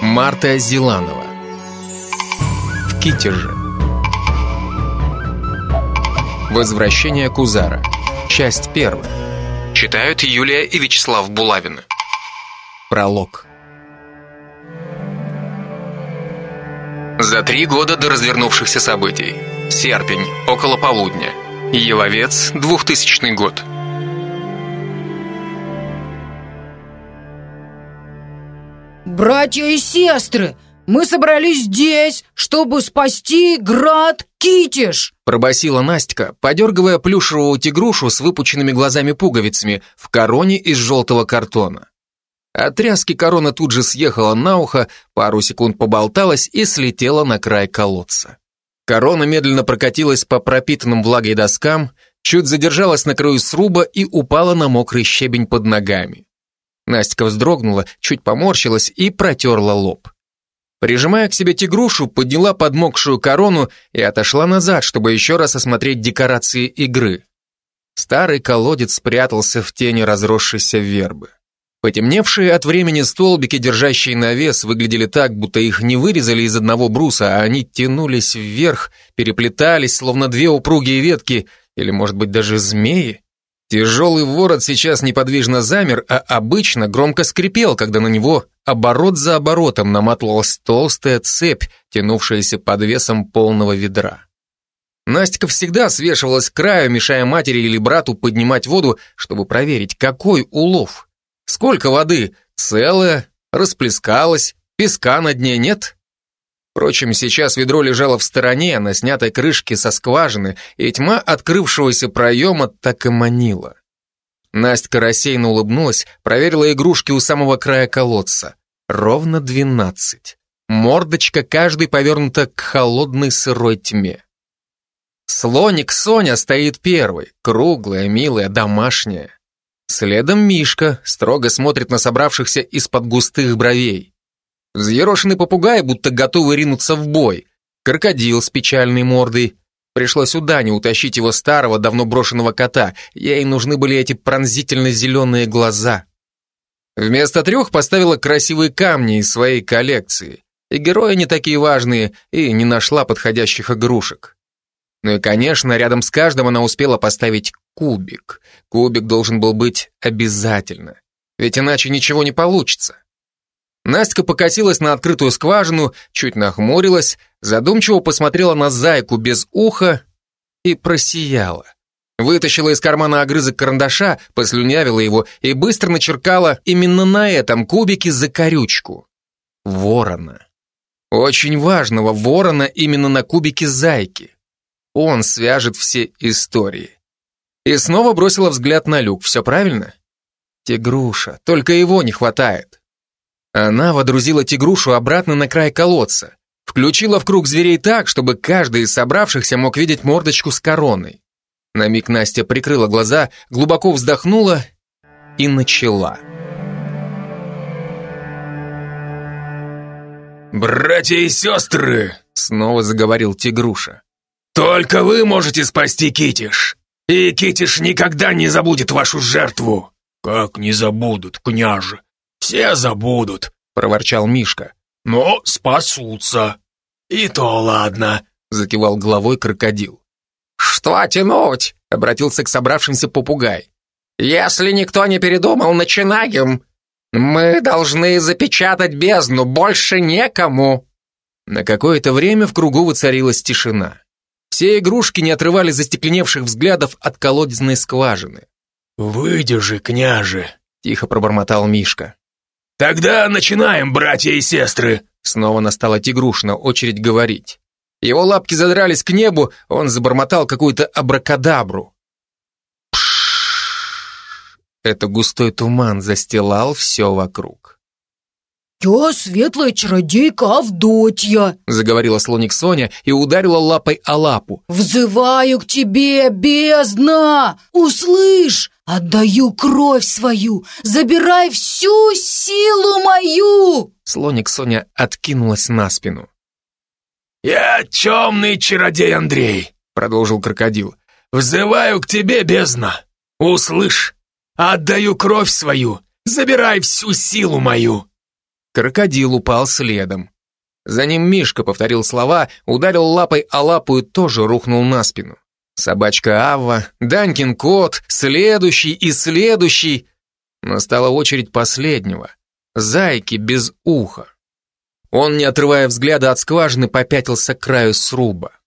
Марта Зиланова. В Китеже. Возвращение Кузара. Часть 1. Читают Юлия и Вячеслав Булавины. Пролог. За 3 года до развернувшихся событий. Серпень, около полудня. Еловец, 2000 год. Братья и сестры, мы собрались здесь, чтобы спасти град Китеж, пробасила Настя, подергивая плюшевую тигрушу с выпученными глазами-пуговицами в короне из желтого картона. От тряски корона тут же съехала на ухо, пару секунд поболталась и слетела на край колодца. Корона медленно прокатилась по пропитанным влагой доскам, чуть задержалась на краю сруба и упала на мокрый щебень под ногами. Настя вздрогнула, чуть поморщилась и протерла лоб. Прижимая к себе тигрушу, подняла подмокшую корону и отошла назад, чтобы еще раз осмотреть декорации игры. Старый колодец спрятался в тени разросшейся вербы. Потемневшие от времени столбики, держащие навес, выглядели так, будто их не вырезали из одного бруса, а они тянулись вверх, переплетались, словно 2 упругие ветки, или, может быть, даже змеи. Тяжелый ворот сейчас неподвижно замер, а обычно громко скрипел, когда на него оборот за оборотом наматывалась толстая цепь, тянувшаяся под весом полного ведра. Настя всегда свешивалась к краю, мешая матери или брату поднимать воду, чтобы проверить, какой улов. Сколько воды? Целая? Расплескалась? Песка на дне нет? Впрочем, сейчас ведро лежало в стороне, на снятой крышке со скважины, и тьма открывшегося проема так и манила. Настя рассеянно улыбнулась, проверила игрушки у самого края колодца. Ровно 12. Мордочка каждой повернута к холодной сырой тьме. Слоник Соня стоит первой, круглая, милая, домашняя. Следом Мишка строго смотрит на собравшихся из-под густых бровей. Взъерошенный попугай, будто готовый ринуться в бой. Крокодил с печальной мордой. Пришлось у Дани утащить его старого, давно брошенного кота. Ей нужны были эти пронзительно-зеленые глаза. Вместо 3 поставила красивые камни из своей коллекции. И герои не такие важные, и не нашла подходящих игрушек. Ну и, конечно, рядом с каждым она успела поставить кубик. Кубик должен был быть обязательно. Ведь иначе ничего не получится. Настя покосилась на открытую скважину, чуть нахмурилась, задумчиво посмотрела на зайку без уха и просияла. Вытащила из кармана огрызок карандаша, послюнявила его и быстро начеркала именно на этом кубике закорючку. Ворона. Очень важного ворона именно на кубике зайки. Он свяжет все истории. И снова бросила взгляд на люк. Все правильно? Тигруша. Только его не хватает. Она водрузила тигрушу обратно на край колодца. Включила в круг зверей так, чтобы каждый из собравшихся мог видеть мордочку с короной. На миг Настя прикрыла глаза, глубоко вздохнула и начала. «Братья и сестры!» — снова заговорил тигруша. «Только вы можете спасти Китеж, и Китеж никогда не забудет вашу жертву». «Как не забудут, княже? Все забудут», — проворчал Мишка. «Но спасутся». «И то ладно», — закивал головой крокодил. «Что тянуть?» — обратился к собравшимся попугай. «Если никто не передумал, начинаем. Мы должны запечатать бездну, больше некому». На какое-то время в кругу воцарилась тишина. Все игрушки не отрывали застекленевших взглядов от колодезной скважины. «Выдержи, княже», — тихо пробормотал Мишка. «Тогда начинаем, братья и сестры!» Снова настала тигрушина очередь говорить. Его лапки задрались к небу, он забормотал какую-то абракадабру. Пшшш! Это густой туман застилал все вокруг. «Я светлая чародейка Авдотья», — заговорила слоник Соня и ударила лапой о лапу. «Взываю к тебе, бездна! Услышь! Отдаю кровь свою! Забирай всю силу мою!» Слоник Соня откинулась на спину. «Я темный чародей Андрей», — продолжил крокодил. «Взываю к тебе, бездна! Услышь! Отдаю кровь свою! Забирай всю силу мою!» Крокодил упал следом. За ним Мишка повторил слова, ударил лапой о лапу и тоже рухнул на спину. Собачка Авва, Данькин кот, следующий и следующий. Настала очередь последнего. Зайки без уха. Он, не отрывая взгляда от скважины, попятился к краю сруба.